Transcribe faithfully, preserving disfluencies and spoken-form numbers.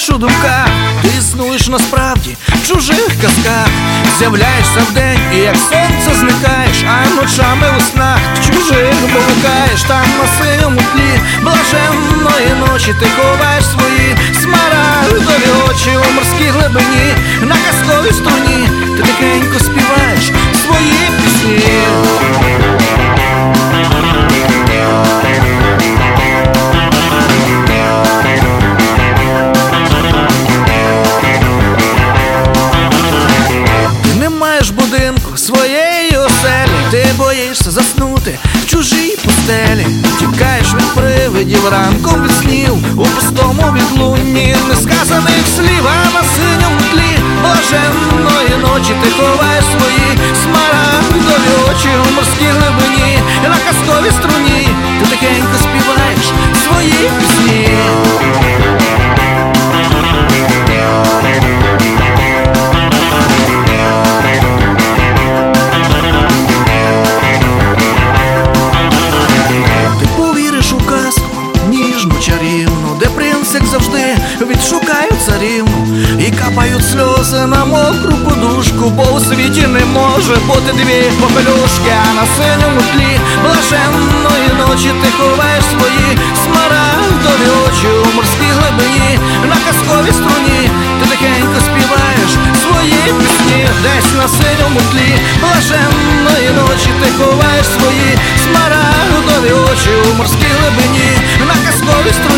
у думках, ти існуєш насправді в чужих казках. З'являєшся вдень і як сонце зникаєш, а ночами у снах в чужих блукаєш. Там на синьому тлі блаженної ночі ти ховаєш свої смарагдові очі. У морській глибині на казковій струні ти тихенько співаєш свої пісні. Своєї оселі ти боїшся заснути в чужій постелі. Тікаєш від привидів ранком від снів, у пустому відлунні несказаних слів. А на синьому тлі блаженної ночі ти ховаєш свої смарагдові очі. У морській глибині на казковій струні ти тихенько співаєш свої пісні. Чарівну, де принц, як завжди, відшукає царівну і капають сльози на мокру подушку, бо у світі не може бути дві попелюшки. А на синьому тлі блаженної ночі ти ховаєш свої смарагдові очі. У морській глибині на казковій струні ти тихенько співаєш свої пісні. Десь на синьому тлі блаженної ночі ти ховаєш свої смарагдові очі. У морській глибині на казковій струні